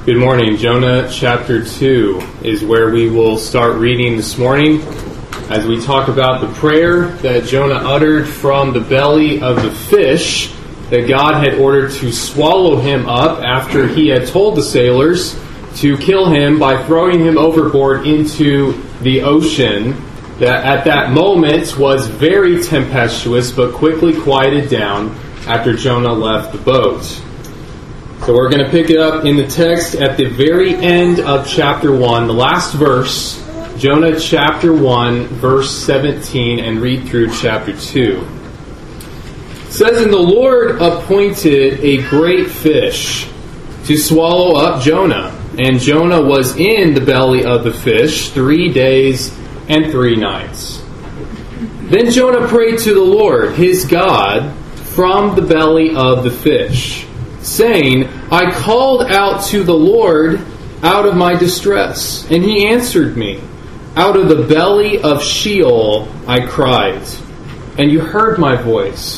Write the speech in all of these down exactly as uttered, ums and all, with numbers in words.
Good morning. Jonah chapter two is where we will start reading this morning as we talk about the prayer that Jonah uttered from the belly of the fish that God had ordered to swallow him up after he had told the sailors to kill him by throwing him overboard into the ocean that at that moment was very tempestuous but quickly quieted down after Jonah left the boat. So we're going to pick it up in the text at the very end of chapter one, the last verse, Jonah chapter one, verse seventeen, and read through chapter two. It says, "And the Lord appointed a great fish to swallow up Jonah. And Jonah was in the belly of the fish three days and three nights. Then Jonah prayed to the Lord, his God, from the belly of the fish, saying, I called out to the Lord out of my distress, and he answered me. Out of the belly of Sheol I cried, and you heard my voice.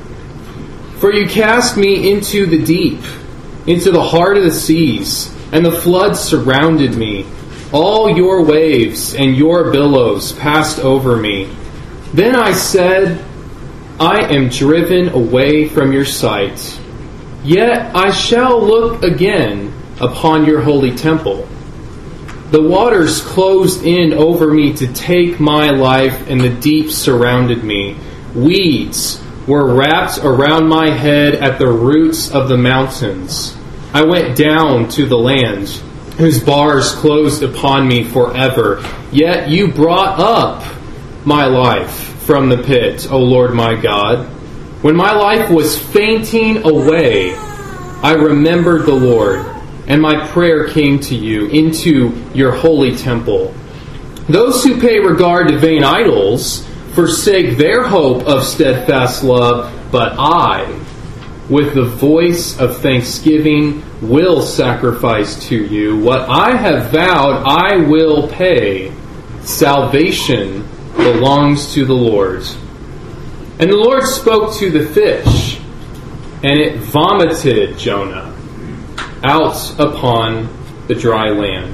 For you cast me into the deep, into the heart of the seas, and the floods surrounded me. All your waves and your billows passed over me. Then I said, I am driven away from your sight. Yet I shall look again upon your holy temple. The waters closed in over me to take my life, and the deep surrounded me. Weeds were wrapped around my head at the roots of the mountains. I went down to the land, whose bars closed upon me forever. Yet you brought up my life from the pit, O Lord my God. When my life was fainting away, I remembered the Lord, and my prayer came to you into your holy temple. Those who pay regard to vain idols forsake their hope of steadfast love, but I, with the voice of thanksgiving, will sacrifice to you. What I have vowed, I will pay. Salvation belongs to the Lord. And the Lord spoke to the fish, and it vomited Jonah out upon the dry land."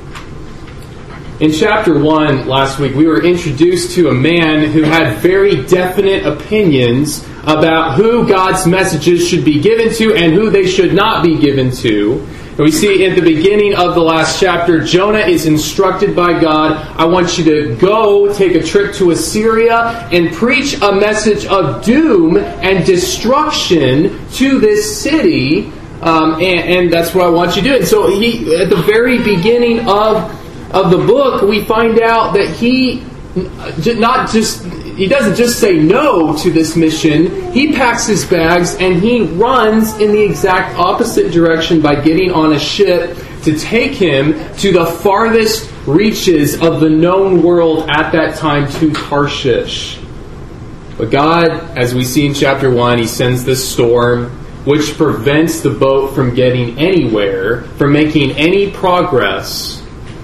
In chapter one last week, we were introduced to a man who had very definite opinions about who God's messages should be given to and who they should not be given to. And we see at the beginning of the last chapter, Jonah is instructed by God, I want you to go take a trip to Assyria and preach a message of doom and destruction to this city. Um, and, and that's what I want you to do. And so he, at the very beginning of, of the book, we find out that he not just... He doesn't just say no to this mission. He packs his bags and he runs in the exact opposite direction by getting on a ship to take him to the farthest reaches of the known world at that time, to Tarshish. But God, as we see in chapter one, He sends this storm which prevents the boat from getting anywhere, from making any progress.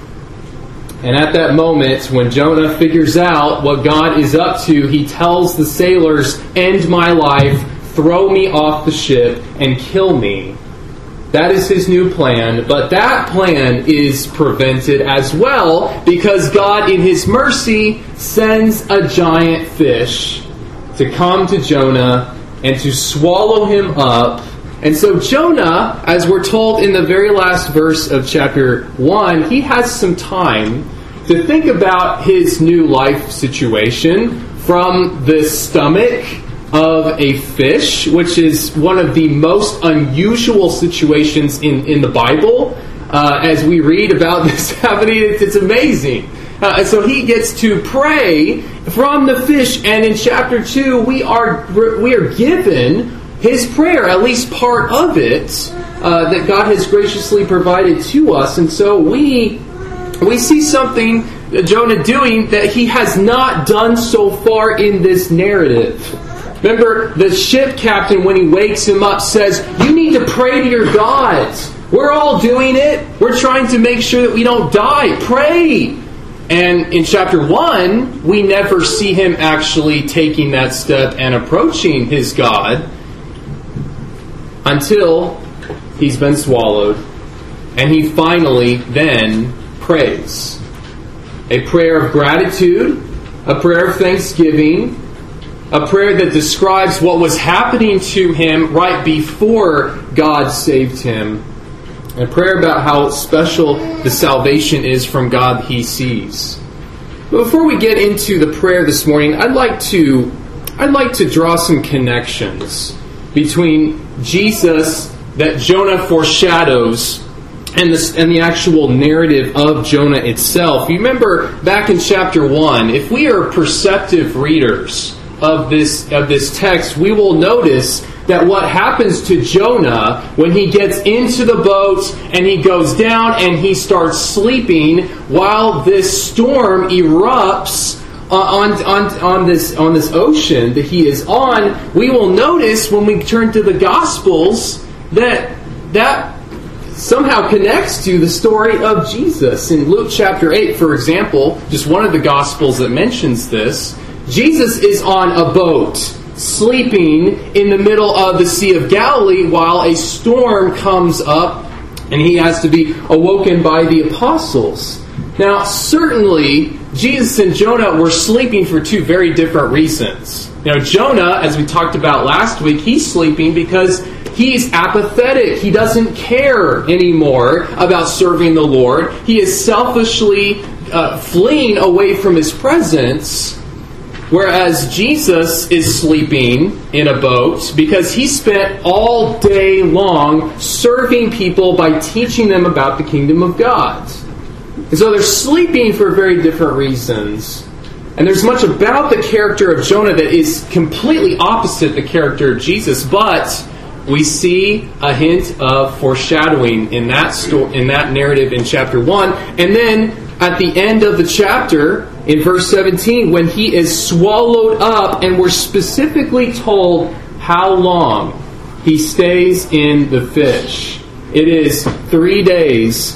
And at that moment, when Jonah figures out what God is up to, he tells the sailors, end my life, throw me off the ship, and kill me. That is his new plan. But that plan is prevented as well, because God, in His mercy, sends a giant fish to come to Jonah and to swallow him up. And so Jonah, as we're told in the very last verse of chapter one, he has some time to think about his new life situation from the stomach of a fish, which is one of the most unusual situations in, in the Bible. Uh, as we read about this happening, it's, it's amazing. Uh, and so he gets to pray from the fish, and in chapter two, we are we are given his prayer, at least part of it, uh, that God has graciously provided to us. And so we we see something Jonah doing that he has not done so far in this narrative. Remember, the ship captain, when he wakes him up, says, you need to pray to your gods. We're all doing it. We're trying to make sure that we don't die. Pray. And in chapter one, we never see him actually taking that step and approaching his God until he's been swallowed And he finally then prays. A prayer of gratitude, a prayer of thanksgiving, a prayer that describes what was happening to him right before God saved him. A prayer about how special the salvation is from God he sees. But before we get into the prayer this morning, I'd like to I'd like to draw some connections between Jesus that Jonah foreshadows and the, and the actual narrative of Jonah itself. You remember back in chapter one, if we are perceptive readers of this of this text, we will notice that what happens to Jonah when he gets into the boat and he goes down and he starts sleeping while this storm erupts on, on, on, this, on this ocean that he is on, we will notice when we turn to the Gospels that that somehow connects to the story of Jesus. In Luke chapter eight, for example, just one of the Gospels that mentions this, Jesus is on a boat, sleeping in the middle of the Sea of Galilee while a storm comes up and he has to be awoken by the apostles. Now, certainly, Jesus and Jonah were sleeping for two very different reasons. You know, Jonah, as we talked about last week, he's sleeping because he's apathetic. He doesn't care anymore about serving the Lord. He is selfishly uh, fleeing away from his presence. Whereas Jesus is sleeping in a boat because he spent all day long serving people by teaching them about the kingdom of God. And so they're sleeping for very different reasons. And there's much about the character of Jonah that is completely opposite the character of Jesus, but we see a hint of foreshadowing in that sto- in that narrative in chapter one. And then at the end of the chapter, in verse seventeen, when he is swallowed up, and we're specifically told how long he stays in the fish. It is three days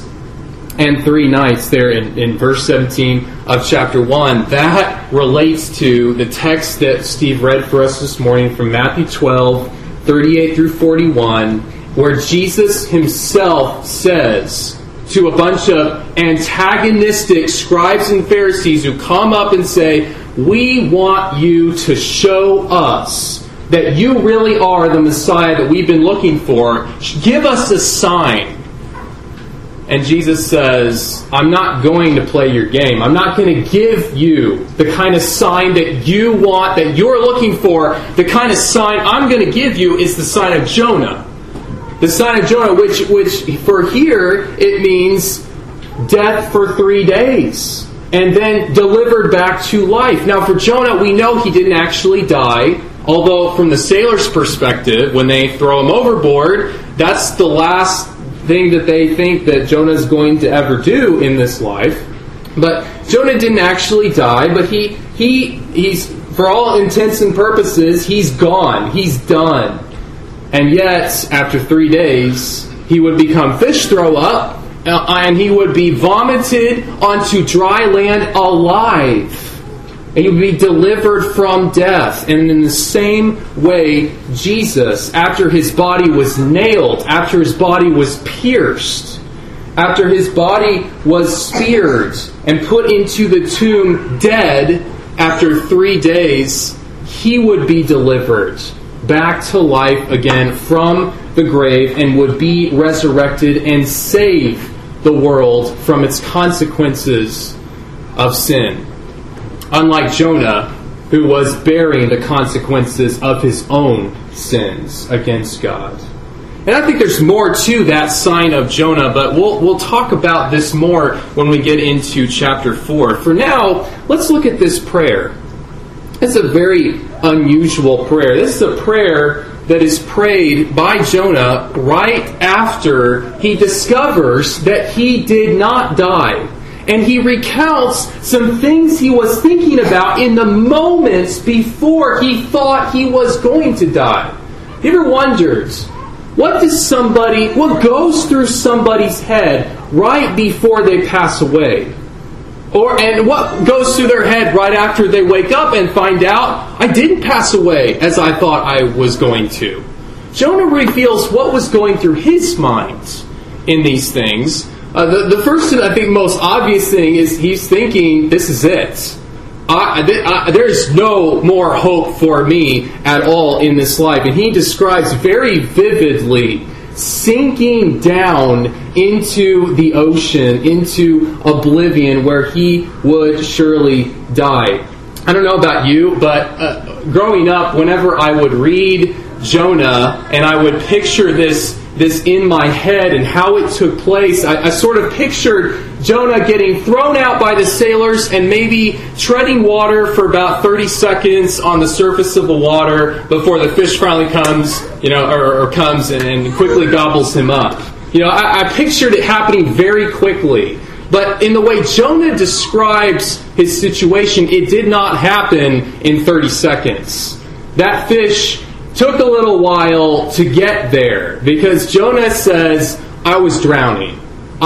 and three nights there in, in verse seventeen of chapter one. That relates to the text that Steve read for us this morning from Matthew twelve, thirty-eight through forty-one, where Jesus himself says to a bunch of antagonistic scribes and Pharisees who come up and say, "We want you to show us that you really are the Messiah that we've been looking for. Give us a sign." And Jesus says, "I'm not going to play your game. I'm not going to give you the kind of sign that you want, that you're looking for. The kind of sign I'm going to give you is the sign of Jonah." The sign of Jonah, which, which for here, it means death for three days. And then delivered back to life. Now for Jonah, we know he didn't actually die. Although from the sailor's perspective, when they throw him overboard, that's the last thing that they think that Jonah's going to ever do in this life. But Jonah didn't actually die, but he he he's, for all intents and purposes, he's gone. He's done. And yet, after three days, he would become fish throw up, uh, and he would be vomited onto dry land alive. And he would be delivered from death. And in the same way, Jesus, after his body was nailed, after his body was pierced, after his body was speared and put into the tomb dead, after three days, he would be delivered back to life again from the grave and would be resurrected and save the world from its consequences of sin. Unlike Jonah, who was bearing the consequences of his own sins against God. And I think there's more to that sign of Jonah, but we'll we'll talk about this more when we get into chapter four. For now, let's look at this prayer. It's a very unusual prayer. This is a prayer that is prayed by Jonah right after he discovers that he did not die. And he recounts some things he was thinking about in the moments before he thought he was going to die. You ever wondered, what does somebody, what goes through somebody's head right before they pass away? Or and what goes through their head right after they wake up and find out, I didn't pass away as I thought I was going to. Jonah reveals what was going through his mind. in these things. Uh, the, the first and I think most obvious thing is he's thinking, this is it. I, I, there's no more hope for me at all in this life. And he describes very vividly sinking down into the ocean, into oblivion, where he would surely die. I don't know about you, but uh, growing up, whenever I would read Jonah and I would picture this this in my head and how it took place, I, I sort of pictured Jonah getting thrown out by the sailors and maybe treading water for about thirty seconds on the surface of the water before the fish finally comes, you know, or, or comes and, and quickly gobbles him up. You know, I, I pictured it happening very quickly. But in the way Jonah describes his situation, it did not happen in thirty seconds. That fish took a little while to get there, because Jonah says, I was drowning.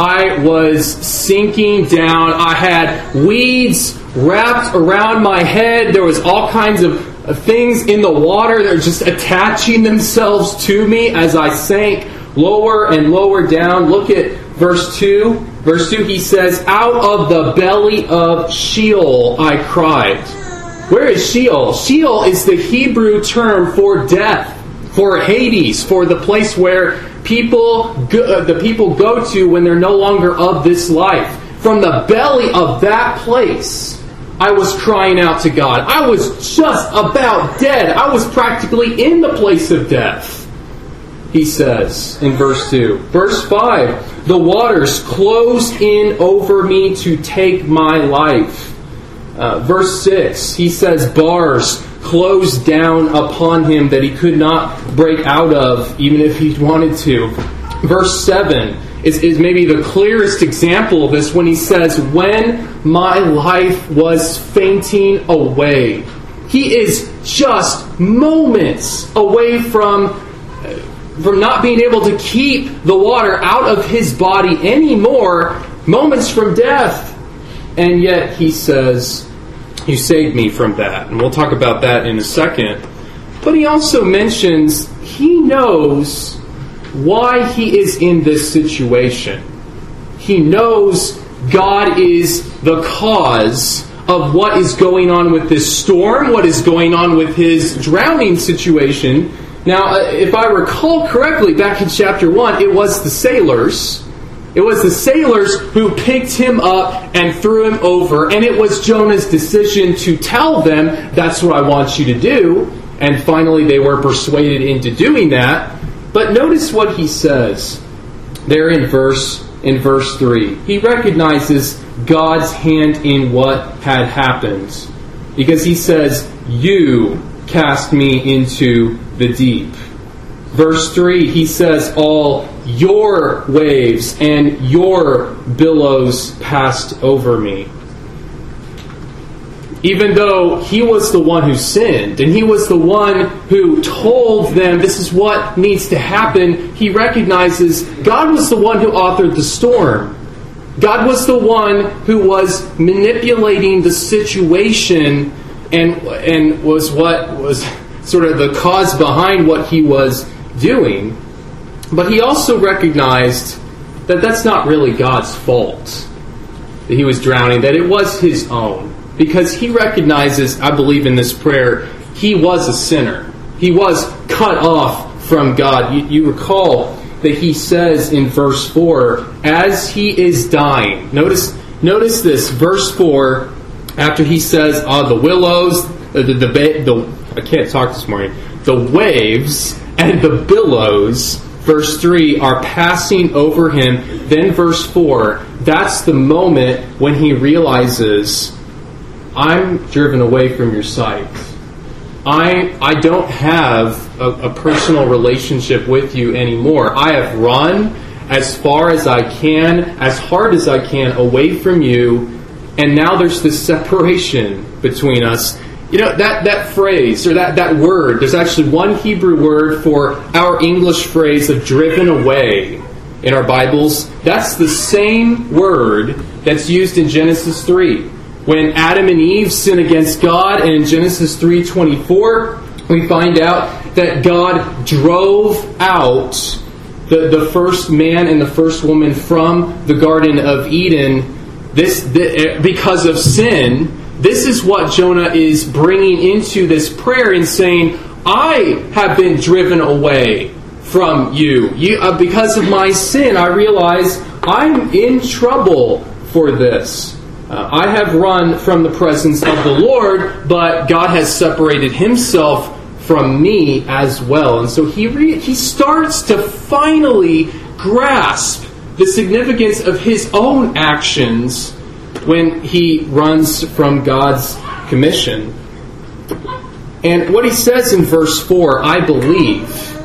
I was sinking down. I had weeds wrapped around my head. There was all kinds of things in the water that were just attaching themselves to me as I sank lower and lower down. Look at verse two. Verse two, he says, out of the belly of Sheol I cried. Where is Sheol? Sheol is the Hebrew term for death, for Hades, for the place where people go, uh, the people go to when they're no longer of this life. From the belly of that place, I was crying out to God. I was just about dead. I was practically in the place of death, he says in verse two. Verse five, the waters closed in over me to take my life. Uh, verse six, he says bars closed down upon him that he could not break out of, even if he wanted to. Verse seven is, is maybe the clearest example of this, when he says, when my life was fainting away. He is just moments away from, from not being able to keep the water out of his body anymore, moments from death. And yet he says, you saved me from that. And we'll talk about that in a second. But he also mentions he knows why he is in this situation. He knows God is the cause of what is going on with this storm, what is going on with his drowning situation. Now, if I recall correctly, back in chapter one, it was the sailors. It was the sailors who picked him up and threw him over, and it was Jonah's decision to tell them, that's what I want you to do. And finally they were persuaded into doing that. But notice what he says there in verse in verse three. He recognizes God's hand in what had happened, because he says, you cast me into the deep. Verse three, he says, all your waves and your billows passed over me. Even though he was the one who sinned, and he was the one who told them this is what needs to happen, he recognizes God was the one who authored the storm. God was the one who was manipulating the situation and, and was what was sort of the cause behind what he was doing. But he also recognized that that's not really God's fault, that he was drowning, that it was his own. Because he recognizes, I believe in this prayer, he was a sinner. He was cut off from God. You, you recall that he says in verse four, as he is dying. Notice notice this, verse four, after he says, ah, the willows, the, the, the, the I can't talk this morning, the waves and the billows, verse three, are passing over him. Then verse four, that's the moment when he realizes, I'm driven away from your sight. I I don't have a, a personal relationship with you anymore. I have run as far as I can, as hard as I can, away from you, and now there's this separation between us. You know, that, that phrase, or that, that word, there's actually one Hebrew word for our English phrase of driven away in our Bibles. That's the same word that's used in Genesis three. When Adam and Eve sin against God, and in Genesis three twenty-four, we find out that God drove out the, the first man and the first woman from the Garden of Eden, this, the, because of sin, this is what Jonah is bringing into this prayer and saying, I have been driven away from you. you uh, because of my sin, I realize I'm in trouble for this. Uh, I have run from the presence of the Lord, but God has separated himself from me as well. And so he re- he starts to finally grasp the significance of his own actions when he runs from God's commission. And what he says in verse four, I believe,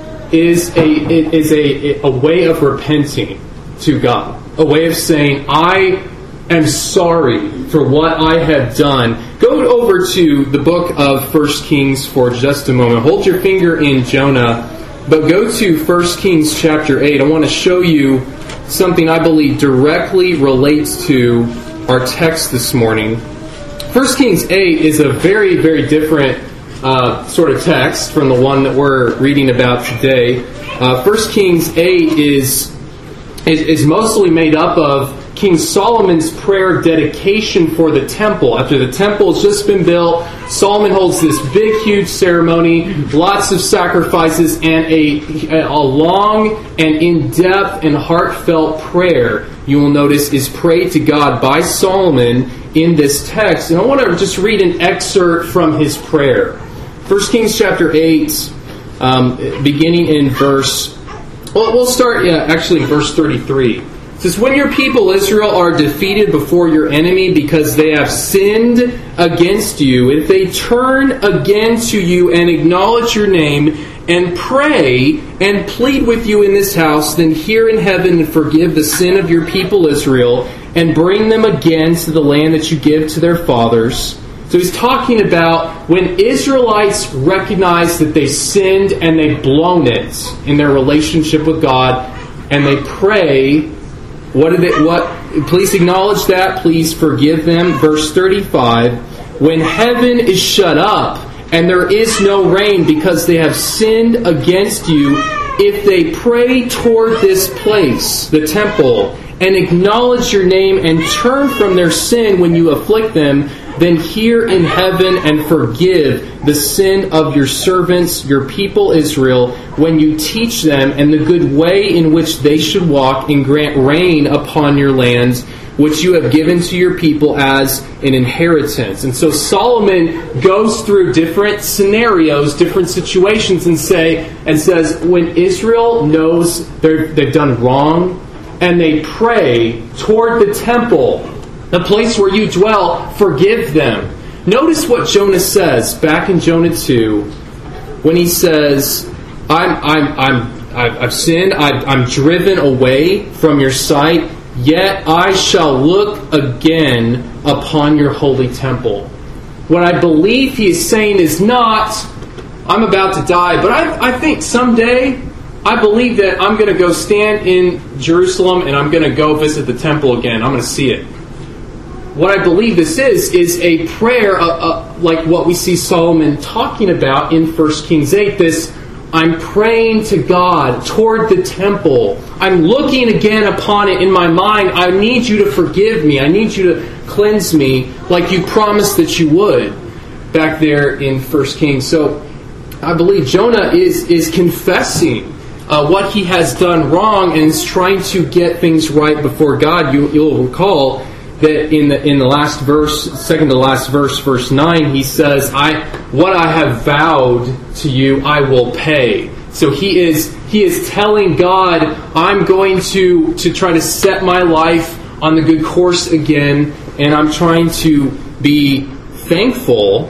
is a is a, a way of repenting to God. A way of saying, I am sorry for what I have done. Go over to the book of First Kings for just a moment. Hold your finger in Jonah, but go to First Kings chapter eight. I want to show you something I believe directly relates to our text this morning. First Kings eight is a very, very different uh, sort of text from the one that we're reading about today. Uh, First Kings eight is, is is mostly made up of King Solomon's prayer dedication for the temple. After the temple has just been built, Solomon holds this big, huge ceremony, lots of sacrifices, and a, a long and in-depth and heartfelt prayer, you will notice, is prayed to God by Solomon in this text. And I want to just read an excerpt from his prayer. First Kings chapter eight, um, beginning in verse... Well, we'll start yeah, actually in verse thirty-three. It says, when your people Israel are defeated before your enemy because they have sinned against you, if they turn again to you and acknowledge your name and pray and plead with you in this house, then hear in heaven and forgive the sin of your people Israel and bring them again to the land that you give to their fathers. So he's talking about when Israelites recognize that they sinned and they've blown it in their relationship with God, and they pray. What did it? What? Please acknowledge that. Please forgive them. Verse thirty-five. When heaven is shut up and there is no rain because they have sinned against you, if they pray toward this place, the temple, and acknowledge your name and turn from their sin when you afflict them, then hear in heaven and forgive the sin of your servants, your people Israel, when you teach them and the good way in which they should walk, and grant rain upon your lands, which you have given to your people as an inheritance. And so Solomon goes through different scenarios, different situations, and say and says, when Israel knows they're, they've done wrong, and they pray toward the temple, the place where you dwell, forgive them. Notice what Jonah says back in Jonah two, when he says, I'm, I'm, I'm, I've sinned, I've, I'm driven away from your sight, yet I shall look again upon your holy temple. What I believe he is saying is not, I'm about to die, but I, I think someday, I believe that I'm going to go stand in Jerusalem and I'm going to go visit the temple again. I'm going to see it. What I believe this is, is a prayer uh, uh, like what we see Solomon talking about in First Kings eight. This, I'm praying to God toward the temple. I'm looking again upon it in my mind. I need you to forgive me. I need you to cleanse me like you promised that you would back there in First Kings. So I believe Jonah is, is confessing uh, what he has done wrong and is trying to get things right before God. You, you'll recall that in the in the last verse, second to last verse, verse nine, he says, "I what I have vowed to you, I will pay." So he is he is telling God, I'm going to to try to set my life on the good course again, and I'm trying to be thankful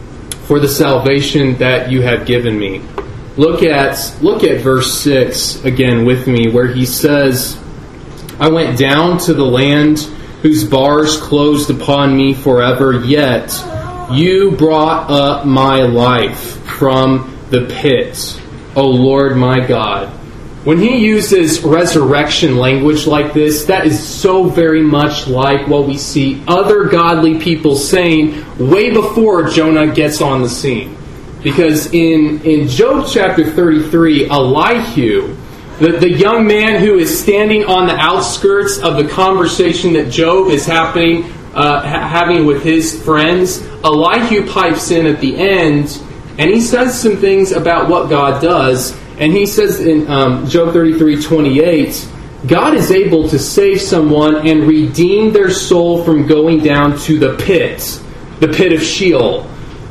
for the salvation that you have given me. Look at look at verse six again with me, where he says, "I went down to the land whose bars closed upon me forever, yet you brought up my life from the pit, O Lord my God." When he uses resurrection language like this, that is so very much like what we see other godly people saying way before Jonah gets on the scene. Because in, in Job chapter thirty-three, Elihu The, the young man who is standing on the outskirts of the conversation that Job is happening, uh, ha- having with his friends, Elihu pipes in at the end, and he says some things about what God does. And he says in um, Job thirty-three twenty-eight, God is able to save someone and redeem their soul from going down to the pit, the pit of Sheol.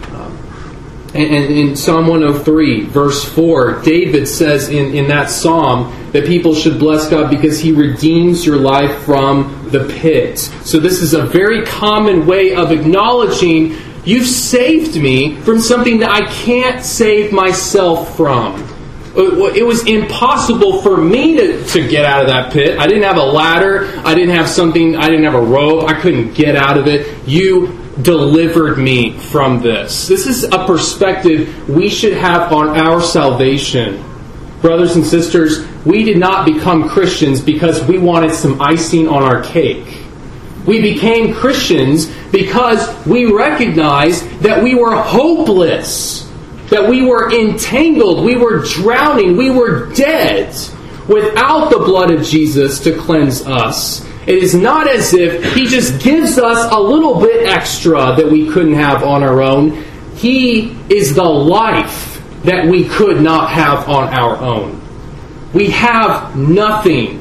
And in Psalm one oh three, verse four, David says in, in that psalm that people should bless God because He redeems your life from the pit. So this is a very common way of acknowledging, you've saved me from something that I can't save myself from. It was impossible for me to, to get out of that pit. I didn't have a ladder. I didn't have something. I didn't have a rope. I couldn't get out of it. You delivered me from this. This is a perspective we should have on our salvation. Brothers and sisters, we did not become Christians because we wanted some icing on our cake. We became Christians because we recognized that we were hopeless, that we were entangled, we were drowning, we were dead without the blood of Jesus to cleanse us. It is not as if He just gives us a little bit extra that we couldn't have on our own. He is the life that we could not have on our own. We have nothing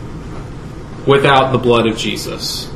without the blood of Jesus.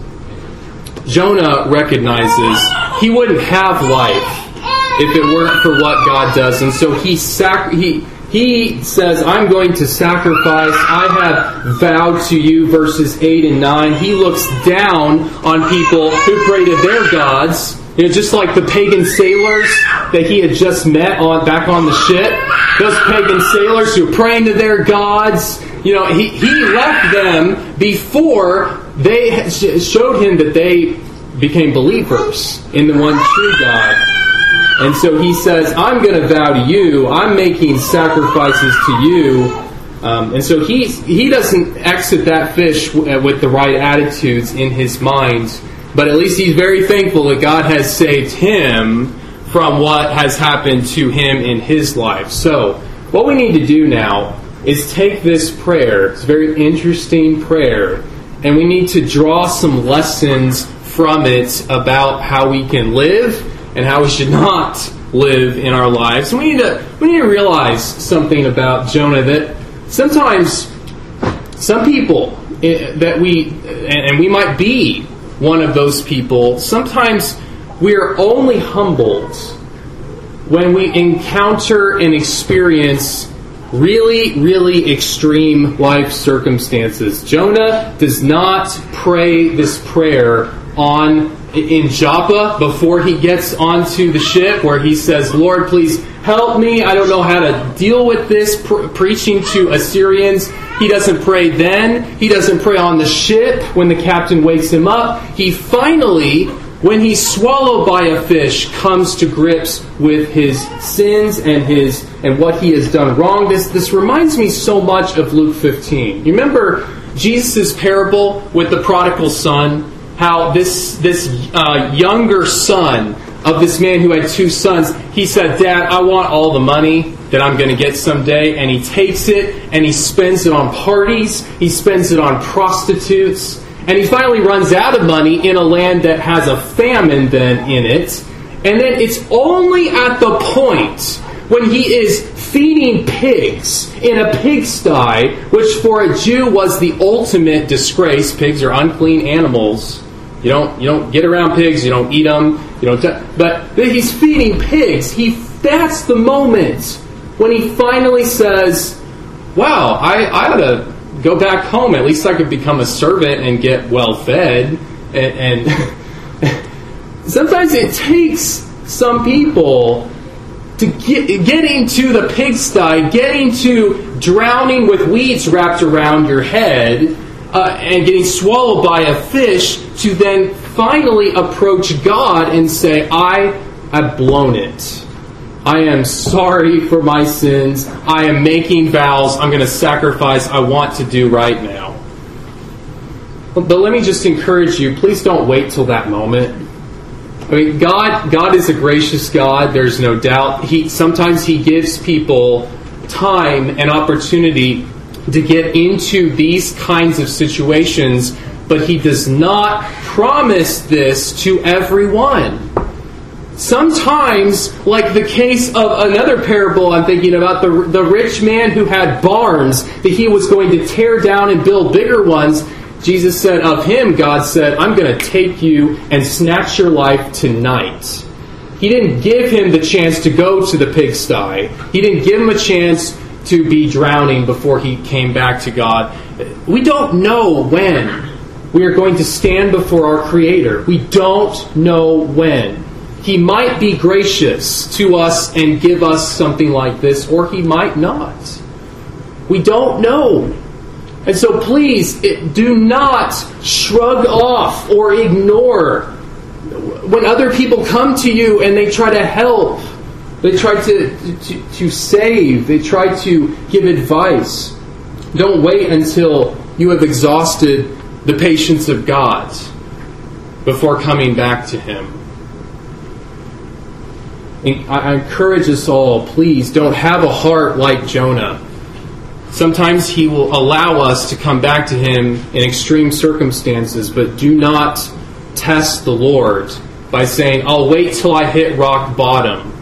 Jonah recognizes he wouldn't have life if it weren't for what God does. And so he sac- he he says, I'm going to sacrifice. I have vowed to you, verses eight and nine. He looks down on people who pray to their gods. You know, just like the pagan sailors that he had just met on back on the ship. Those pagan sailors who are praying to their gods. You know, he, he left them before they showed him that they became believers in the one true God. And so he says, I'm going to vow to you. I'm making sacrifices to you. Um, and so he, he doesn't exit that fish with the right attitudes in his mind. But at least he's very thankful that God has saved him from what has happened to him in his life. So what we need to do now is take this prayer. It's a very interesting prayer. And we need to draw some lessons from it about how we can live and how we should not live in our lives. And we need to we need to realize something about Jonah, that sometimes some people that we and we might be one of those people. Sometimes we are only humbled when we encounter and experience really, really extreme life circumstances. Jonah does not pray this prayer on in Joppa before he gets onto the ship, where he says, Lord, please help me. I don't know how to deal with this pre- preaching to Assyrians. He doesn't pray then. He doesn't pray on the ship when the captain wakes him up. He finally, when he's swallowed by a fish, comes to grips with his sins and his and what he has done wrong. This this reminds me so much of Luke fifteen. You remember Jesus' parable with the prodigal son? How this this uh, younger son of this man who had two sons, he said, Dad, I want all the money that I'm going to get someday. And he takes it and he spends it on parties. He spends it on prostitutes. And he finally runs out of money in a land that has a famine then in it. And then it's only at the point when he is feeding pigs in a pigsty, which for a Jew was the ultimate disgrace. Pigs are unclean animals. You don't you don't get around pigs. You don't eat them. You don't. T- but he's feeding pigs. He that's the moment when he finally says, "Wow, I, I ought to go back home. At least I could become a servant and get well fed." And, and sometimes it takes some people to get getting to the pigsty, getting to drowning with weeds wrapped around your head. Uh, and getting swallowed by a fish, to then finally approach God and say, I have blown it. I am sorry for my sins. I am making vows. I'm going to sacrifice. I want to do right now. But, but let me just encourage you, please don't wait till that moment. I mean, God, God is a gracious God. There's no doubt. He sometimes He gives people time and opportunity to get into these kinds of situations, but he does not promise this to everyone. Sometimes, like the case of another parable I'm thinking about, the, the rich man who had barns that he was going to tear down and build bigger ones, Jesus said of him, God said, I'm going to take you and snatch your life tonight. He didn't give him the chance to go to the pigsty. He didn't give him a chance to be drowning before he came back to God. We don't know when we are going to stand before our Creator. We don't know when. He might be gracious to us and give us something like this, or He might not. We don't know. And so please, it, do not shrug off or ignore when other people come to you and they try to help. They try to, to, to save. They try to give advice. Don't wait until you have exhausted the patience of God before coming back to Him. I encourage us all, please, don't have a heart like Jonah. Sometimes He will allow us to come back to Him in extreme circumstances, but do not test the Lord by saying, I'll wait till I hit rock bottom.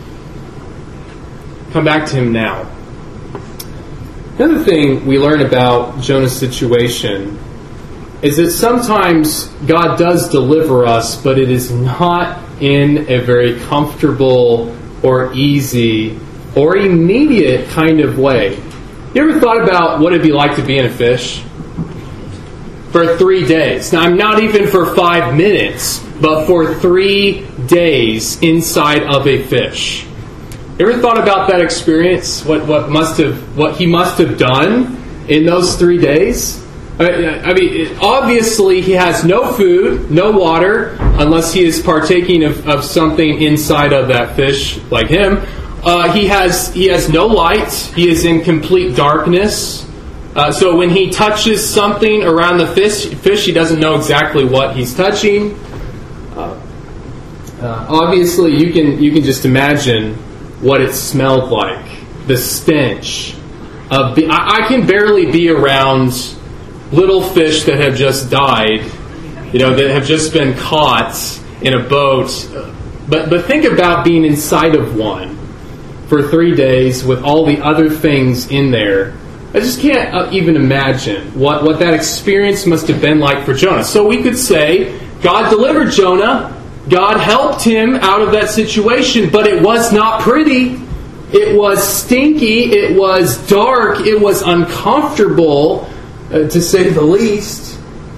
Come back to Him now. Another thing we learn about Jonah's situation is that sometimes God does deliver us, but it is not in a very comfortable or easy or immediate kind of way. You ever thought about what it'd be like to be in a fish? For three days. Now, I'm not even for five minutes, but for three days inside of a fish. You ever thought about that experience? What what must have what he must have done in those three days? I mean, obviously he has no food, no water, unless he is partaking of, of something inside of that fish, like him. Uh, he has he has no light. He is in complete darkness. Uh, so when he touches something around the fish, fish, he doesn't know exactly what he's touching. Uh, uh, obviously, you can you can just imagine what it smelled like. The stench of the. I, I can barely be around little fish that have just died, you know, that have just been caught in a boat. But but think about being inside of one for three days with all the other things in there. I just can't uh, even imagine what, what that experience must have been like for Jonah. So we could say, God delivered Jonah. God helped him out of that situation, but it was not pretty. It was stinky. It was dark. It was uncomfortable, uh, to say the least.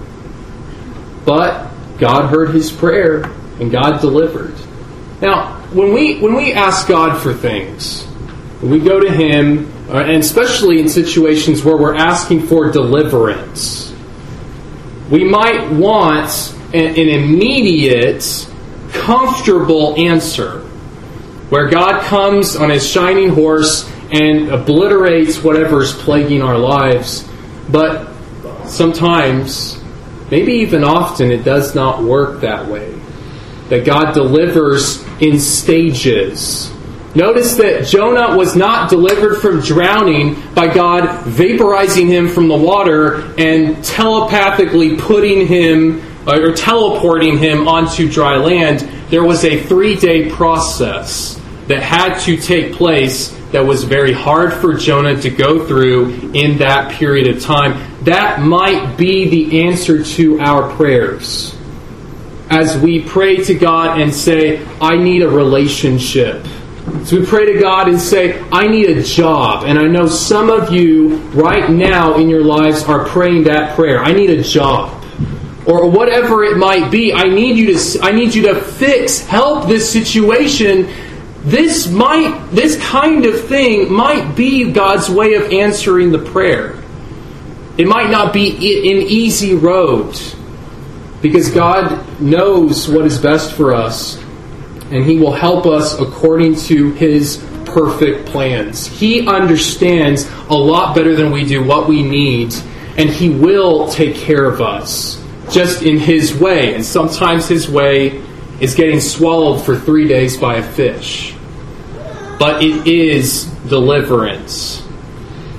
But God heard his prayer, and God delivered. Now, when we when we ask God for things, when we go to Him, and especially in situations where we're asking for deliverance, we might want an, an immediate, comfortable answer, where God comes on His shining horse and obliterates whatever's plaguing our lives. But sometimes, maybe even often, it does not work that way. That God delivers in stages. Notice that Jonah was not delivered from drowning by God vaporizing him from the water and telepathically putting him or teleporting him onto dry land. There was a three-day process that had to take place that was very hard for Jonah to go through in that period of time. That might be the answer to our prayers. As we pray to God and say, I need a relationship. So we pray to God and say, I need a job. And I know some of you right now in your lives are praying that prayer. I need a job. Or whatever it might be. I need you to I need you to fix, help this situation. This might this kind of thing might be God's way of answering the prayer. It might not be an easy road. Because God knows what is best for us, and He will help us according to His perfect plans. He understands a lot better than we do what we need, and He will take care of us, just in His way. And sometimes His way is getting swallowed for three days by a fish. But it is deliverance.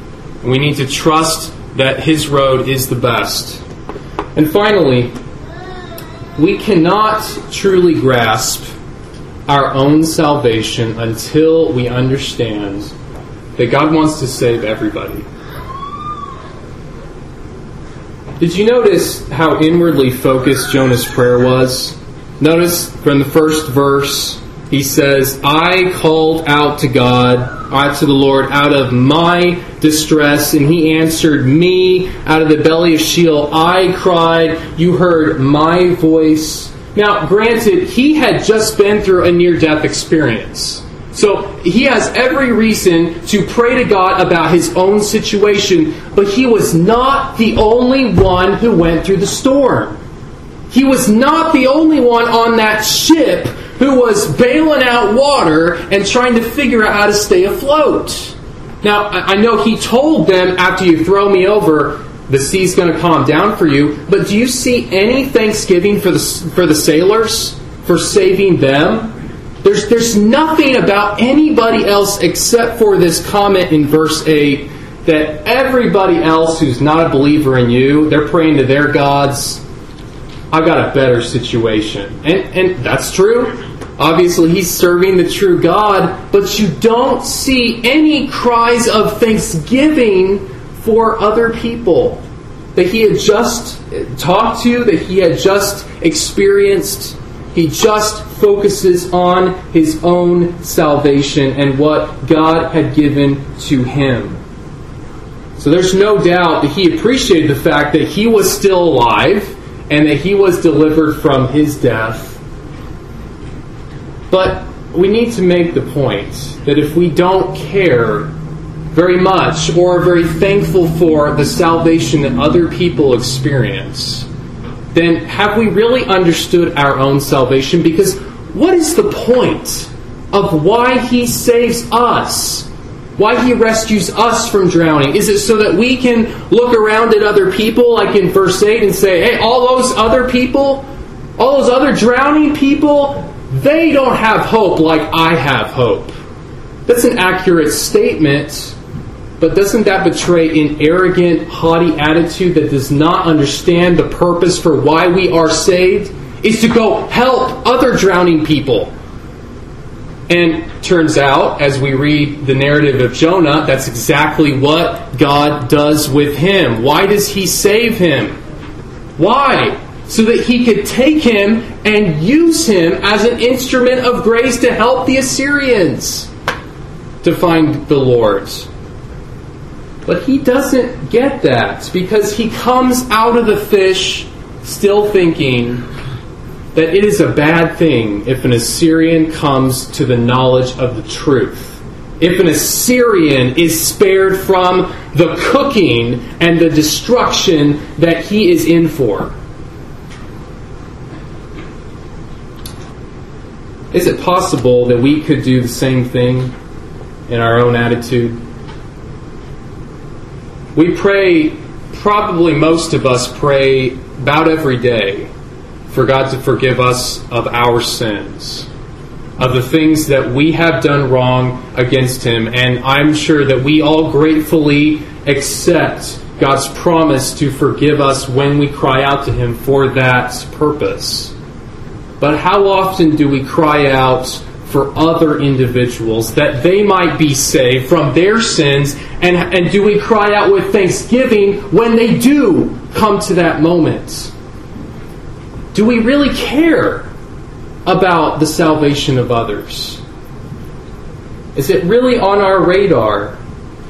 We need to trust that His road is the best. And finally, we cannot truly grasp our own salvation until we understand that God wants to save everybody. Did you notice how inwardly focused Jonah's prayer was? Notice from the first verse, he says, I called out to God, out to the Lord, out of my distress, and He answered me out of the belly of Sheol. I cried, you heard my voice. Now, granted, he had just been through a near-death experience. So he has every reason to pray to God about his own situation, but he was not the only one who went through the storm. He was not the only one on that ship who was bailing out water and trying to figure out how to stay afloat. Now, I know he told them, after you throw me over, the sea's going to calm down for you, but do you see any thanksgiving for the for the sailors, for saving them? There's, there's nothing about anybody else except for this comment in verse eight that everybody else who's not a believer in you, they're praying to their gods. I've got a better situation. And, and that's true. Obviously, he's serving the true God, but you don't see any cries of thanksgiving for other people that he had just talked to, that he had just experienced. He just focuses on his own salvation and what God had given to him. So there's no doubt that he appreciated the fact that he was still alive and that he was delivered from his death. But we need to make the point that if we don't care very much or are very thankful for the salvation that other people experience, then have we really understood our own salvation? Because what is the point of why He saves us? Why He rescues us from drowning? Is it so that we can look around at other people, like in verse eight, and say, hey, all those other people, all those other drowning people, they don't have hope like I have hope. That's an accurate statement, but doesn't that betray an arrogant, haughty attitude that does not understand the purpose for why we are saved? Is to go help other drowning people. And turns out, as we read the narrative of Jonah, that's exactly what God does with him. Why does He save him? Why? So that He could take him and use him as an instrument of grace to help the Assyrians to find the Lord. But he doesn't get that, because he comes out of the fish still thinking that it is a bad thing if an Assyrian comes to the knowledge of the truth. If an Assyrian is spared from the cooking and the destruction that he is in for. Is it possible that we could do the same thing in our own attitude? We pray, probably most of us pray about every day for God to forgive us of our sins, of the things that we have done wrong against Him. And I'm sure that we all gratefully accept God's promise to forgive us when we cry out to Him for that purpose. But how often do we cry out for other individuals that they might be saved from their sins, and, and do we cry out with thanksgiving when they do come to that moment? Do we really care about the salvation of others? Is it really on our radar?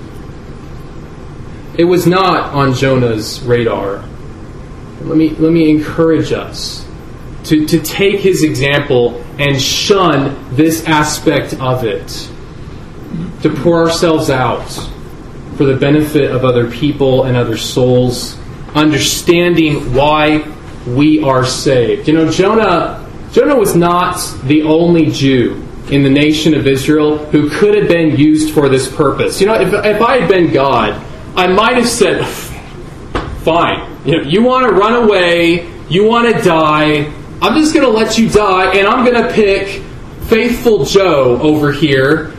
It was not on Jonah's radar. Let me, let me encourage us to, to take his example and shun this aspect of it. To pour ourselves out for the benefit of other people and other souls, understanding why we are saved. You know, Jonah, Jonah was not the only Jew in the nation of Israel who could have been used for this purpose. You know, if, if I had been God, I might have said, fine, you know, you want to run away, you want to die, I'm just going to let you die, and I'm going to pick faithful Joe over here,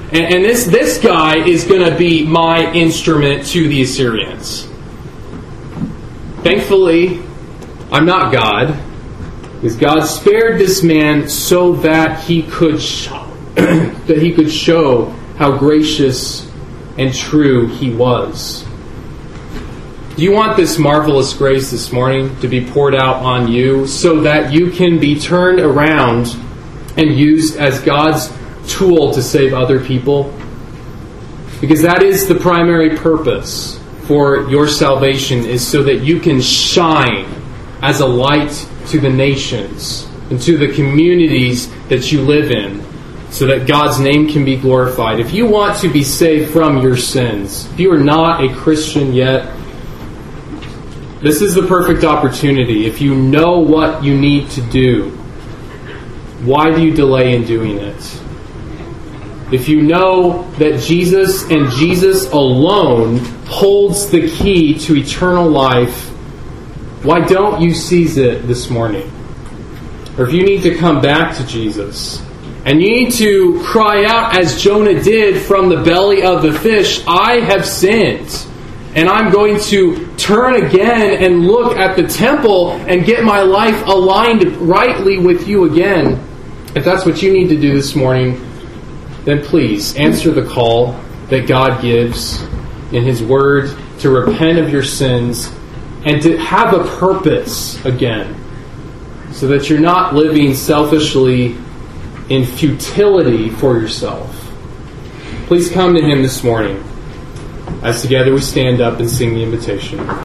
And, and this, this guy is going to be my instrument to the Assyrians. Thankfully, I'm not God, because God spared this man so that he could show, that he could show how gracious and true he was. Do you want this marvelous grace this morning to be poured out on you so that you can be turned around and used as God's tool to save other people? Because that is the primary purpose for your salvation, is so that you can shine as a light to the nations and to the communities that you live in, so that God's name can be glorified. If you want to be saved from your sins, if you are not a Christian yet, this is the perfect opportunity. If you know what you need to do, why do you delay in doing it? If you know that Jesus and Jesus alone holds the key to eternal life, why don't you seize it this morning? Or if you need to come back to Jesus, and you need to cry out as Jonah did from the belly of the fish, I have sinned, and I'm going to turn again and look at the temple and get my life aligned rightly with you again. If that's what you need to do this morning, then please answer the call that God gives in His Word to repent of your sins and to have a purpose again, so that you're not living selfishly in futility for yourself. Please come to Him this morning as together we stand up and sing the invitation.